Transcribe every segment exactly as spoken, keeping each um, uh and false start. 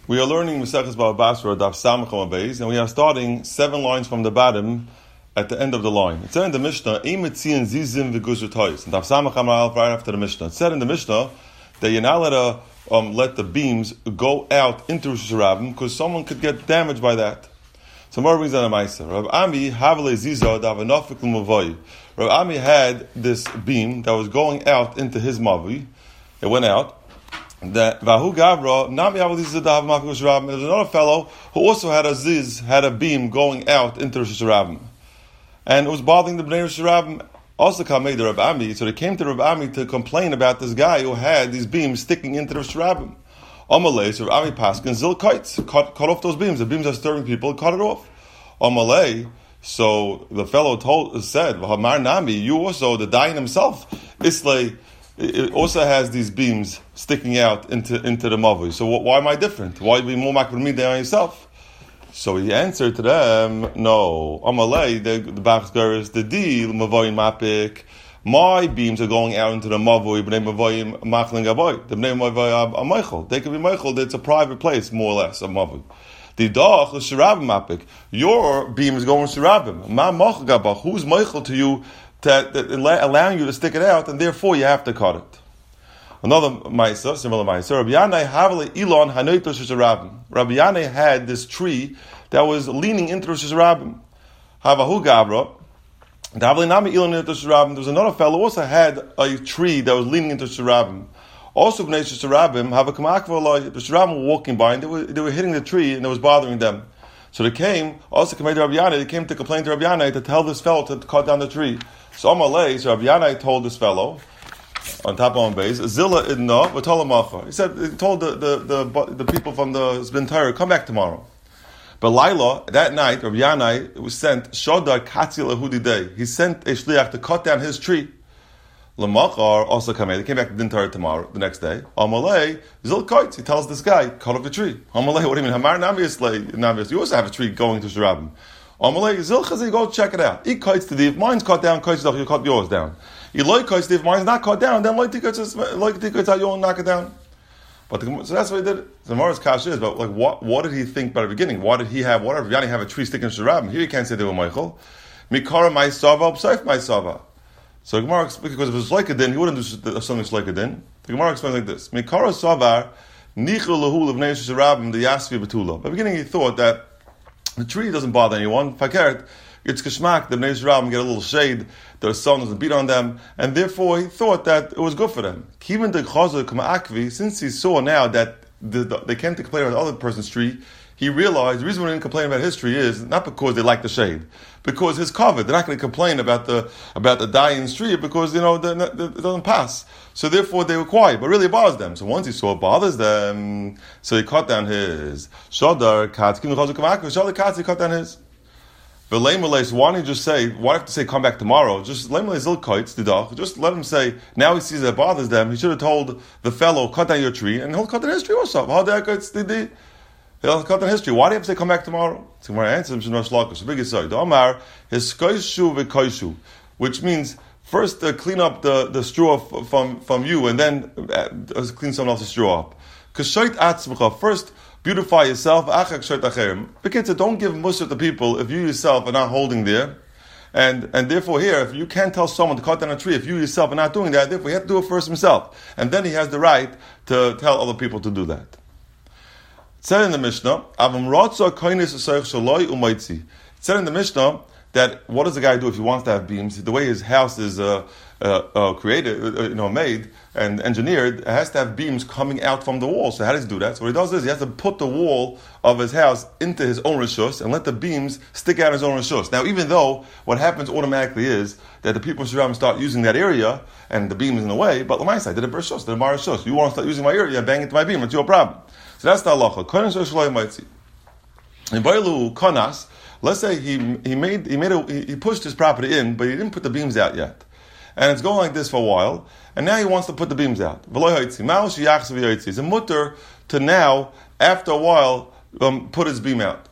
We are learning Maseches Bava Basra, Daf Samacham Beis, and we are starting seven lines from the bottom at the end of the line. It said in the Mishnah, Ein Metzion Zizim v'Guzur Tois. And Daf Samacham right after the Mishnah. It said in the Mishnah that you're not allowed to um, let the beams go out into Rosh Hashanah because someone could get damaged by that. So more brings on a Ma'aser. Rav Ami Havle Ziza Davanofik L'Mavoy. Rav Ami had this beam that was going out into his Mavui. It went out. That Vahu Gavra Nami Havle Ziza Davanofik L'Mavoy. There's another fellow who also had a ziz, had a beam going out into Rosh Hashanah, and it was bothering the Bnei Rosh Hashanah. Also came to Rav Ami, so they came to Rav Ami to complain about this guy who had these beams sticking into the Rosh Hashanah. Amalei, so Rav Ami Paskin, Zil kites, cut, cut off those beams. The beams are disturbing people, cut it off. Amalei, so the fellow told, said, V'hamar Nami, you also, the Dayan himself, Islay, it also has these beams sticking out into, into the Mavui. So why am I different? Why be more makbid me than yourself? So he answered to them, no. Amalei, the the Bachgar is the deal, Mavoyin Mapik. My beams are going out into the Mavui, B'nei Mavoyim Machling Avoy. The B'nei Mavoy are Michael. They can be Michael, it's a private place, more or less, a Mavui. The Dach is Shirabim Mapik. Your beam is going to Shirabim. Ma Mach Gabach, who's Michael to you, to, to, allowing you to stick it out, and therefore you have to cut it. Another Maisa, similar Maisa, Rabbi Yanai Havle Elon Hanoit Rosh Hashanah. Rabbi Yanai had this tree that was leaning into Rosh Hashanah. Havahu Gabra. There was another fellow who also had a tree that was leaning into Rosh Hashanah. Also, Bnei Rosh Hashanah have a kamakva. The Rosh Hashanah were walking by and they were, they were hitting the tree and it was bothering them. So they came, also came to Rabbi Yanai, they came to complain to Rabbi Yanai to tell this fellow to cut down the tree. So Amalei, so Rabbi Yanai told this fellow, on top of on base, Zilla idna v'tolamacha. He said, he told the, the, the, the people from the Zbin Torah, come back tomorrow. But Laila, that night, Rabbi Yanai was sent, Shodar Katzi Lahudi Day. He sent a shliach to cut down his tree. Lamachar also came in. They came back to Din Torah tomorrow, the next day. Amalei, Zil Koitz, he tells this guy, cut off the tree. Amalei, what do you mean? Hamar Namias Namias. You also have a tree going to Shirabim. Amalei, Zil Chazi, go check it out. He kites to the, if mine's cut down, kites you cut yours down. You like kites if mine's not cut down, then like tickets how you won't knock it down. But the, so that's what he did. The Gemara's kasha is, but like, what what did he think by the beginning? Why did he have, why did Yanni have a tree sticking to Shirabim? Here you can't say they were Michael. Mikara my sava, Psaif my sava. So the Gemara explains, because if it was like a din, he wouldn't do something that's like a din. The Gemara explains like this. Mikara savar, nichel lahul of Bnei Shirabim, the yasvi betula. By the beginning he thought that the tree doesn't bother anyone. Fakert, it's kashmak, the Bnei Shirabim get a little shade, the sun doesn't beat on them, and therefore he thought that it was good for them. Kivin de chazer kama akvi, since he saw now that the, the, they came to complain about the other person's tree, he realized the reason why they didn't complain about his tree is not because they like the shade, because his cover. They're not going to complain about the about the dying tree because you know the, the, it doesn't pass. So therefore they were quiet, but really it bothers them. So once he saw it bothers them, so he cut down his Shodar Katz. Shodar Katz, he cut down his. But lame relays, why don't you just say, why do you have to say come back tomorrow? Just lame relays just let him say, now he sees that it bothers them, he should have told the fellow, cut down your tree, and he'll cut down his tree also. How did I he'll cut down his tree. Why do you have to say come back tomorrow? So my answer is the biggest side. The Omar is koishu v'koishu, which means first uh, clean up the, the straw f- from, from you, and then uh, clean someone else's straw up. K'shoit atzmcha, first beautify yourself. Bekitza, don't give mussar to people if you yourself are not holding there. And and therefore here, if you can't tell someone to cut down a tree, if you yourself are not doing that, therefore you have to do it first himself. And then he has the right to tell other people to do that. It said in the Mishnah, it said in the Mishnah that what does the guy do if he wants to have beams? The way his house is uh, uh, uh, created, uh, you know, made and engineered, it has to have beams coming out from the wall. So how does he do that? So what he does is he has to put the wall of his house into his own rishus and let the beams stick out his own rishus. Now, even though what happens automatically is that the people around start using that area and the beam is in the way, but on my side, did it rishus, did it rishus? You want to start using my area and bang into my beam, it's your problem. So that's the halacha. In Bailu Konas, let's say he he made he made a, he pushed his property in, but he didn't put the beams out yet, and it's going like this for a while, and now he wants to put the beams out. It's a mutter to now, after a while, um, put his beam out.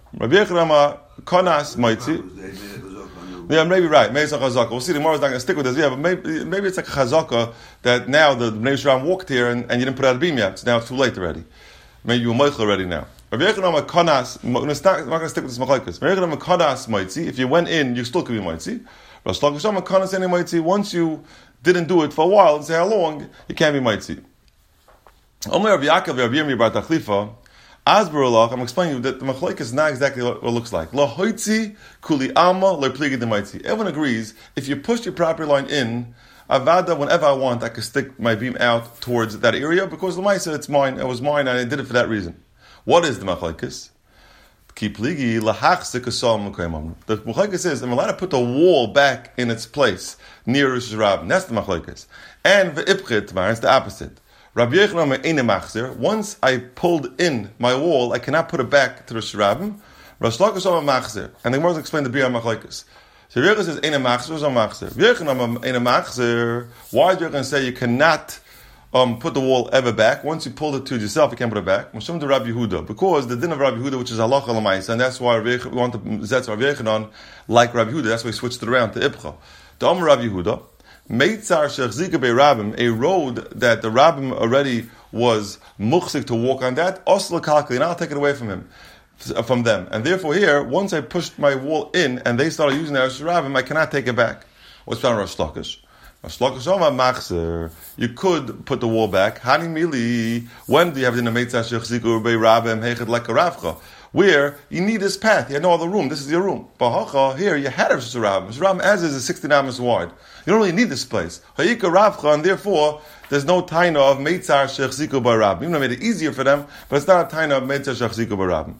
Yeah, maybe right. Maybe it's a chazaka. We'll see. The Gemara is not going to stick with this. Yeah, but maybe maybe it's like a chazaka that now the Bnei Yisrael walked here and, and you didn't put out a beam yet, so now it's too late already. Maybe you were moich already now. Rabbi Yochanan Kanas, I'm going to stick with this machlokes. Rabbi Yochanan Kanas Moitzi, if you went in, you still could be Moitzi. Rosh Lakish Kanas any Moitzi, once you didn't do it for a while, and say how long, you can't be Moitzi. Omer Rabbi Yaakov, Rabbi Yirmi Bar Tachlifa, Asbarullah, I'm explaining that the machlokes is not exactly what it looks like. Lo hoitzi kuli alma lo pligi de moitzi. Everyone agrees, if you push your property line in, avada, whenever I want, I can stick my beam out towards that area, because the Lamaisa, it's mine, it was mine, and I did it for that reason. What is the machlokes? Ki pligi lahachzik asal mekayim. The machlokes is, I'm allowed to put the wall back in its place, near Rosh Hashanah. That's the machlokes. And ve'ipchit, it's the opposite. Rabbi Yochanan eine machzer. Once I pulled in my wall, I cannot put it back to the Shirabim. Rosh Lakish am machzer. And the Gemara explained the Bria Machlokes. So Rabbi Yochanan says eine machzer, so machzer. Rabbi Yochanan eine machzer. Why do you say you cannot um, put the wall ever back? Once you pulled it to yourself, you can't put it back. Mashum to Rabbi Yehuda, because the din of Rabbi Yehuda, which is halacha l'maisa, and that's why we want to zetz Rabbi Yochanan like Rabbi Yehuda. That's why we switched it around to Ibcha. The Amar Rabbi Yehuda. Meitzar shechzika be Rabbim, a road that the Rabbim already was muchzik to walk on that, osla kalkali, and I'll take it away from him, from them. And therefore here, once I pushed my wall in and they started using that as Rabbim, I cannot take it back. What's found in Rosh Lakish? Rosh Lakish Omar machzer. You could put the wall back. Hani mili. When do you have the meitzar shechzika be Rabbim hechet like a ravcha? Where you need this path, you had no other room. This is your room. Bahacha, here you had a Shirabim. Shirabim as is is sixteen amas wide. You don't really need this place. Hayika Ravcha, and therefore there's no taina of Meitzar Shechziku Barabim. Even though it made it easier for them, but it's not a taina of Meitzar Shechziku Barabim.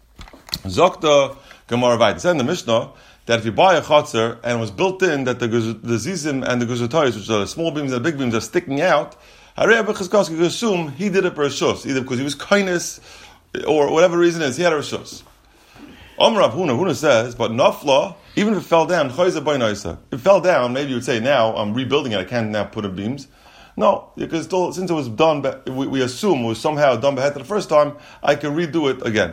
Zokta Gemara Vayt. It said in the Mishnah that if you buy a chotzer and it was built in that the the zizim and the guzatoyos, which are the small beams and the big beams, are sticking out, Harei B'Chizkos could assume he did it for a shus, either because he was kindness or whatever reason is, he had a rishus. Omar Rav Huna, Huna says, but nafla, even if it fell down, chayza by naisa. If it fell down, maybe you would say, now I'm rebuilding it, I can't now put in beams. No, because still, since it was done, we, we assume it was somehow done behead the first time, I can redo it again.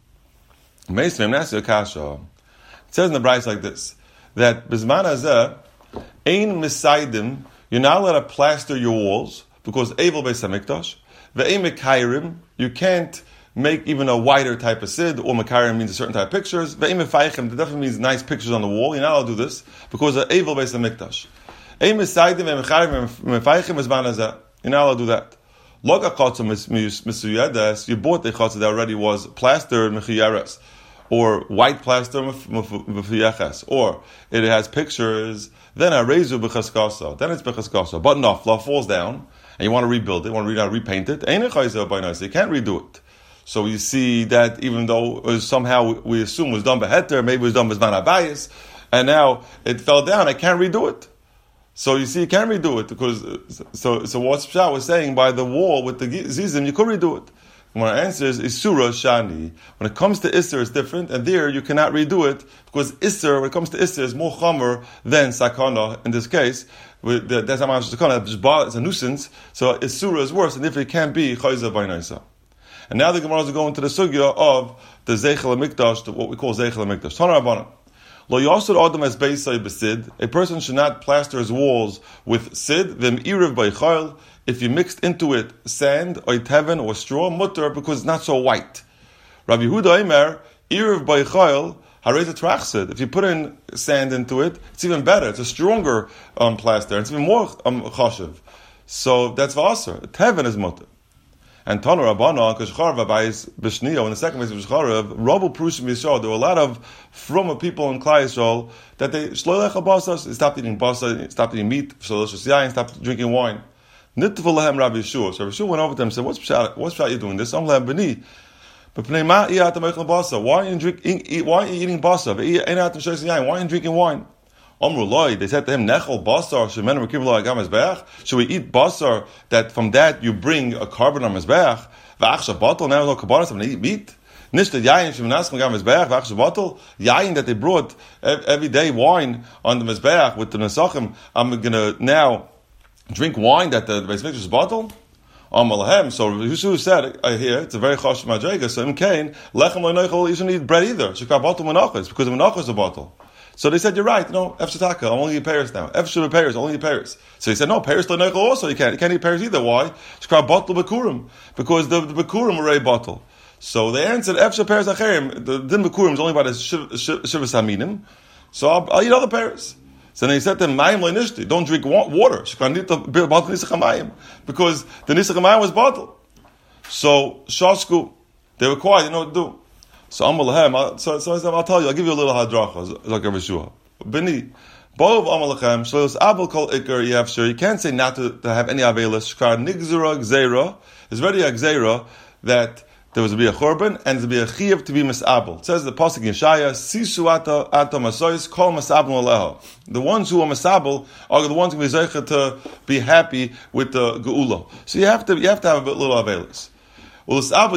Meisvim Nasi Akasha. It says in the Bryce like this, that Bizman Hazeh, Ein Misaidim, you're not allowed to plaster your walls, because Evel Beis HaMikdash, Ve'ein Mekayrim, you can't make even a wider type of sid, or Makarim means a certain type of pictures. Ve'im Efaychim, that definitely means nice pictures on the wall. You're not allowed to do this, because of Evel Beis HaMikdash. Eim Esaydim, Ve'im Mecharim, Ve'im Efaychim, Bizman Hazeh. You're not allowed to do that. Loga Chotza Misuyadas, you bought a Chotza that already was plastered, Mechiyares, or white plaster, Mechiyaches, or it has pictures, then Arezu B'Chaskasa, then it's B'Chaskasa. But Nafla falls down, and you want to rebuild it, you want to re- repaint it, Ein Echayza by nice, you can't redo it. So you see that even though it was somehow we assume was done by Heter, maybe it was done by Zman Abayis, and now it fell down, I can't redo it. So you see, you can't redo it, because, so so what Pshat was saying, by the wall with the Zizim, you could redo it. And our answer is Isura Shani. When it comes to Isser, it's different, and there you cannot redo it, because Isser, when it comes to Isser, is more Chomer than Sakana in this case. That's how much Sakana, it's a nuisance, so Isura is worse, and if it can't be Chayza by Naisa. And now the Gemara is going to the sugya of the Zeichel HaMikdash, what we call Zeichel HaMikdash. Tana Rabbanan. Lo yasur adam as beisai b'sid. A person should not plaster his walls with sid, v'im iriv b'chayil. If you mixed into it sand, or teven, or straw, mutter, because it's not so white. Rabbi Yehuda Eimer, iriv b'chayil, harei trachsid. If you put in sand into it, it's even better. It's a stronger um, plaster. It's even more um, chashiv. So that's v'aser. Teven is mutter. And Tana Rabbana, Kashcharav Abayis B'Shniya, in the second place of Kashcharav, Rabu Prushim Yisrael, there were a lot of from people in Klai Yisrael that they shloilech habasas, they stopped eating basa, stopped eating meat, shaloshes yayin, stopped drinking wine. Nitva lahem Rabbi Yeshua. So Rabbi Yeshua went over to them and said, "What's pshat? What's pshat you doing this? I'm lahem b'ni. But pnei ma iyat meichel basa. Why are you drinking? Why are you eating basa? Why are you drinking wine?" They said to him, Nechel basar, should we eat basar that from that you bring a carbon on mizbeach? V'achsha batal, now no kabbalas, I'm going to eat meat. Nishta yayin shemenaschem gam mizbeach, v'achsha batal, yayin that they brought every day wine on the mizbeach with the nesachim, I'm going to now drink wine that the Beis Mikdash is batal? Amalahem. So Yeshua said uh, here, it's a very chosh madrega. So in Cain, lechem lo nechel, you shouldn't eat bread either. Shekar batal menachas, because the menachas is a batal. So they said, you're right, you know, F Shataka, I'm only eat pears now. F Shataka pears, only eat pears. So he said, no, pears to nechel also, you can't, you can't eat pears either. Why? Shekar batal bekurim, because the, the bekurim are a batal. So they answered, Efsha pears acherim. The din b'kurim is only by the shivas haminim. So I'll, I'll eat other pears. So then he said to them, Mayim le'nishti, don't drink water. Because the nisach hamayim was bottled. So Shashku, they were quiet, they didn't know what to do. So Amar Lahem, so, so I said, I'll tell you, I'll give you a little hadracha, like a Rishua. Bini, Bov Amar Lachem, Shlos Abel Kol Iker Yevsher, you can't say not to, to have any Avelis, Shkar Nigzura Gzeira, there's already a Gzeira that there was to be a Chorban, and there was to be a Chiyav to be Misabel. It says the Pasuk in Shaya, Sisu Ata Ata Masois, Kol Masabel Aleho. The ones who are Masabel are the ones who are Zeicha to be happy with the Geula. So you have to, you have to have a little Avelis. You can't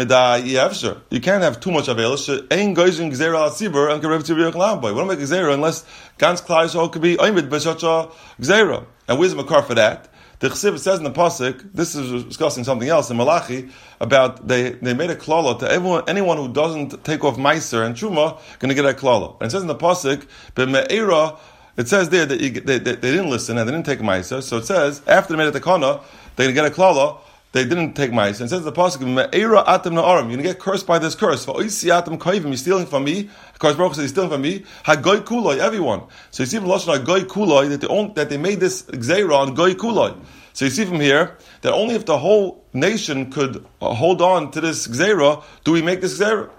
have too much Avelis. Ain't Geizing Gzeira Al Sibur and Karev Tzibir Lamboy. We don't make a Gzeira unless Gans Klai Shol could be Oimid Beshacha Gzeira. And where's the Makar for that? The Chesiv says in the Pasuk, this is discussing something else in Malachi, about they, they made a klala to everyone, anyone who doesn't take off Meiser and Truma, going to get a klala. And it says in the Pasuk, B'me'era, it says there that you, they, they, they didn't listen and they didn't take Meiser. So it says, after they made a takana, they're going to get a klala, they didn't take Meiser. And it says in the Pasuk, B'me'era atem na'arim, you're going to get cursed by this curse. For oisi atem koivim, you're stealing from me. Of Baruch says, he's stealing from me. Hagoy kuloi, everyone. So you see from Lashon Hagoy kuloi, that they, own, that they made this gzeira on goy kuloi. So you see from here that only if the whole nation could uh, hold on to this gzeira do we make this gzeira.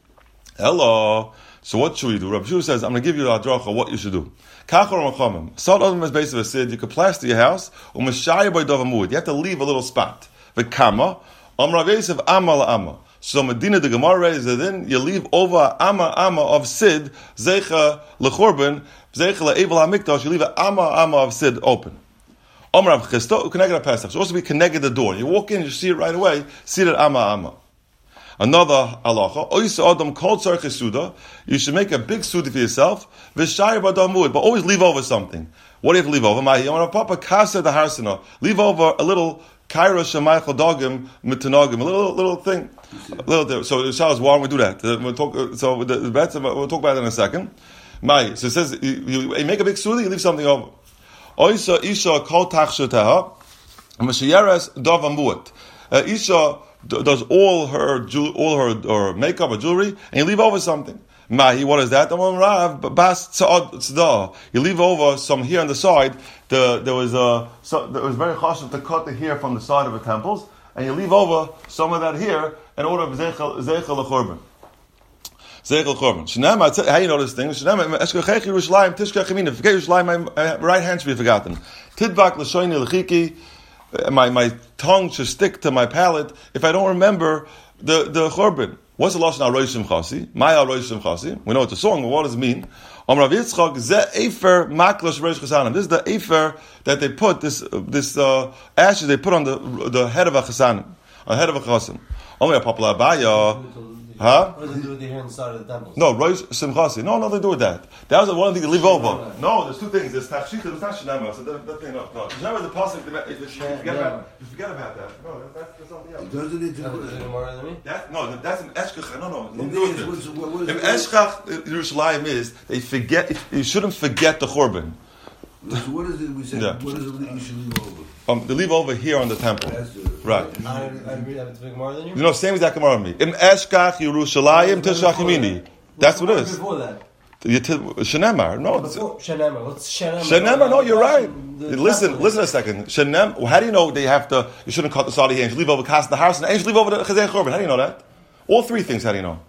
Hello. So what should we do? Rabbi Shua says, I'm going to give you a hadracha what you should do. Kachor machamim. Sod adam is base of a sid. You could plaster your house. Umeshaya by dovamud. You have to leave a little spot. V'kama. Amar Rav Amma la'ama. So Medina the Gemara is that then you leave over Amma Amma of Sid, Zeicha Lechorben, Zeicha Le'evel HaMikdash, you leave an Amma Amma of Sid open. Omar Rav Chisto, connected to Pesach. So also be connected the door. You walk in, you see it right away, see that Amma Amma. Another halacha, Oysa Adam Kol Tzarech Suda, you should make a big suda for yourself, V'shayir Badamud, but always leave over something. What do you have to leave over? Mahi, Omar Papa Kasa the Harsana, leave over a little Kaira Shemaychel Dogim Mitanogim, a little little thing. A little there. So the Shah is why we do that. Uh, we'll talk, so the, the bets, we'll talk about it in a second. Mai, so it says you, you, you make a big suda, you leave something over. Oisa Isha Kol Tachshutaha, Mashiyaras Davamuat. Isha does all her all her or makeup or jewelry, and you leave over something. Mahi, what is that? You leave over some here on the side. The, there was a so, there was very chashuv to cut the hair from the side of the temples, and you leave over some of that here in order of zeichel lechorban. Zeichel lechorban. Shnema, how you know this thing? Shnema, eshkachech Yerushalayim tishkach yamina. Forget Yerushalayim, my right hand should be forgotten. Tidbak l'shoyni l'chiki. My my tongue should stick to my palate if I don't remember the the chorban. What's the lashon aroishim chasi? My aroishim chasi. We know it's a song, but what does it mean? Amar Rav Yitzchak ze efer maklosh reish chasanim. This is the efer that they put this this uh, ashes they put on the the head of a chasanim, on the head of a chasim. Amar Papa Abaya. Huh? What does it do with the hair inside of the temples? No, Rosh Simchasi. No, nothing to do with that. That was the one thing to leave over. No, there's two things. There's Tafshita, there's not Shanama. So that, that thing, no. no. Shanama is the pasuk. You forget about. You forget about that. No, that's, that's something else. Doesn't it? That, no, that's an Eshkach. No, no. If Eshkach Yerushalayim is, they forget. You shouldn't forget the Chorban. So what is it we say? Yeah. What is it that you should leave over? Um, they leave over here on the temple. That's the, right. I, I read that big more than you. You know, same as that Gemara on me. Im Eshkach Yerushalayim Tishach Yemini. That's what it is. Before that. Shenemar. No. Shenemar. What's Shenemar? Shenemar. No, you're right. Listen, listen a second. Shenem. How do you know they have to? You shouldn't cut the side of the hand. You leave over cast the house and you leave over the Chazei Chorban. How do you know that? All three things. How do you know?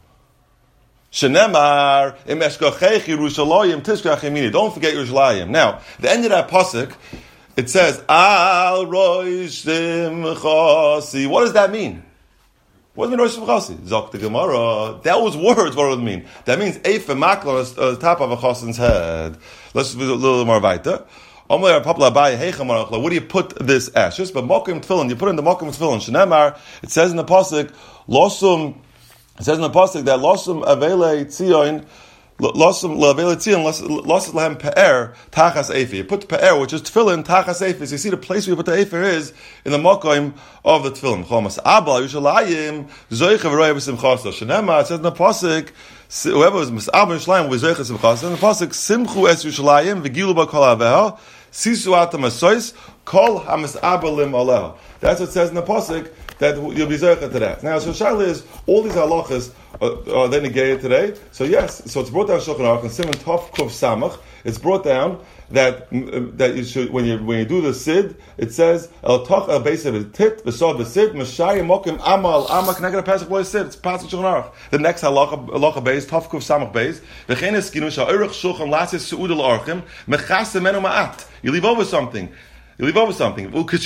Shenemar im eshkachech Yerushalayim tishkach yemini. Don't forget Yerushalayim. Now, the end of that pasuk, it says Al Rosh Simchasi. What does that mean? What does it mean Rosh Simchasi? Zok the Gemara. That was words. What does it mean? That means Eifa Makla on the top of a chasen's head. Let's do a little more weiter. What do you put this ashes? But mokim tefillin, you put in the mokim tefillin. Shenemar. It says in the pasuk Losum. It says in the pasuk that losum avele tzion, losum avele tzion, losum lahem pe'er tachas efi. You put pe'er, which is tefillin tachas efi. So you see the place where you put the efer is in the makom of the tefillin. Chomas abal Yerushalayim zoicha v'roya v'simchasa. Shenema. It says in the pasuk whoever was misabel Yerushalayim with zoicha simchasa. In the pasuk simchu es Yerushalayim v'gilu ba kol aveha sisu atam asois kol hamis abelim aleha. That's what it says in the pasuk. that you'll be zeicha to that. Now, so Shaila is, all these halachas are, are they negated today? So yes, so it's brought down Shulchan Aruch, and Simon Tov Kuf Samach, it's brought down that that you should, when you when you do the sid, it says el toch el beis of tit v'sod v'sid mashayim mokim amal amak neged pasuk lo sid. It's pasuk Shulchan Aruch. The next halacha halacha beis Tov Kuf Samach beis v'chein eskinu sha'orich shulchan lasis suud el archim mechase menu ma'at. You leave over something. You leave over something. Zok the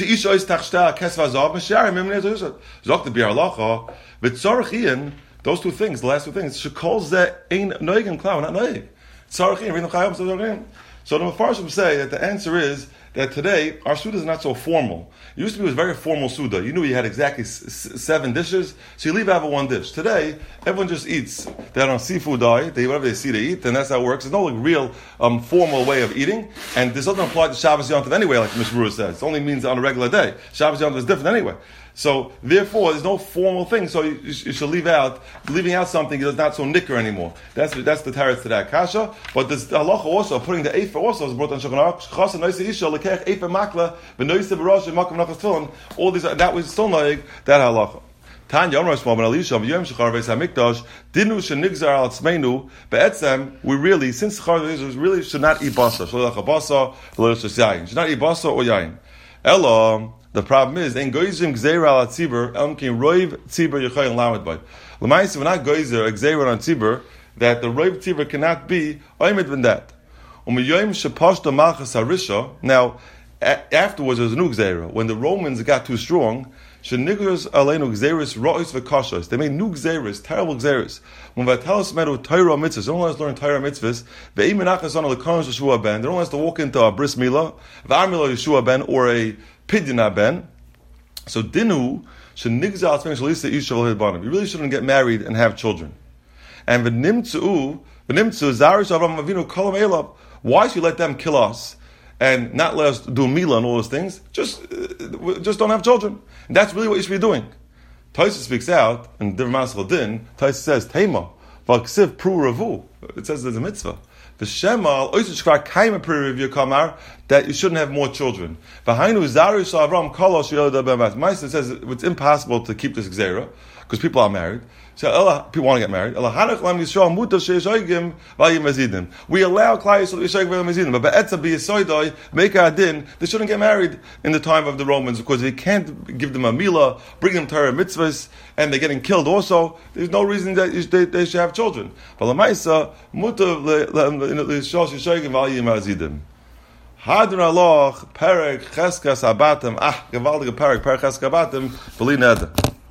biur halacha v'tzorach those two things, the last two things, shekol ze ein noigim klau, not noig. Tzorach in read the chayim tzorach. So the Mefarshim say that the answer is that today our Suda is not so formal. It used to be it was very formal Suda. You knew you had exactly s- s- seven dishes, so you leave out one dish. Today, everyone just eats. They're on seafood diet. They whatever they see, they eat, and that's how it works. There's no like, real um, formal way of eating, and this doesn't apply to Shabbos Yom Tov anyway, like Miz Brewer says. It only means on a regular day. Shabbos Yom Tov is different anyway. So therefore, there's no formal thing. So you, you should leave out leaving out something that's not so nicker anymore. That's that's the teretz to that kasha. But this halacha also putting the efer also is brought on Shulchan Aruch. Chasa noise isha lekech efer makla v'noise b'rosh v'makam nachas tefillin. All these that was still noig that halacha. Tanya Amar Shmuel ben Elisha v'yom shechar v'es hamikdash dinu shenigzar al tzmeinu be'etzem we really since shechar v'es really should not eat basa shalach basa v'losh yayin should not eat basa or yayin. Ella. The problem is, in goyzim gzeira al tzibur, elmkin roiv tzibur yechayim lamed by. L'maisa, we're not goyzer gzeira on tzibur, that the roiv tzibur cannot be oimid than that. Umiyoyim shepashta malchus harisha. Now, a- afterwards there was a new gzeira. When the Romans got too strong, shenigros aleinu gzeiris rois v'kashos. They made new gzeiris, terrible gzeiris. When v'atelos meru Torah mitzvahs, they don't let us learn Torah mitzvahs. Ve'im menachas on a lekon Yeshua ben. They don't let us to walk into a bris milah, v'amilo Yeshua ben, or a Pidyon ben. So dinu shenigzal tzmeinu shalisa isha v'lehidbanim. You really shouldn't get married and have children. And v'nimtzu v'nimtzu zarish Avram Avinu kolam elav. Why should you let them kill us and not let us do milah and all those things? Just uh, just don't have children. And that's really what you should be doing. Taisa speaks out in Divrei Maschil Din. Taisa says Tema v'ksiv pru ravu. It says there's a mitzvah. V'shemal oisishkvar kaima pre-review kamar that you shouldn't have more children. V'hainu zarish Avram kolosh yoda be'mat. Maisa says it's impossible to keep this gzeira because people are married. So Ella, people want to get married. We allow Klai Yisrael to Yishayik v'Yamazidim, but Be'etza b'Yisoidoi make a din. They shouldn't get married in the time of the Romans because they can't give them a milah, bring them Torah mitzvahs, and they're getting killed. Also, there's no reason that they, they should have children. But Lamaisa Mutav L'Shosh Yishayik v'Yamazidim. Hadron Aloch Perek Cheskas Abatim. Ah, gewaltige Perek Perek Cheskas Abatim. B'li Neder.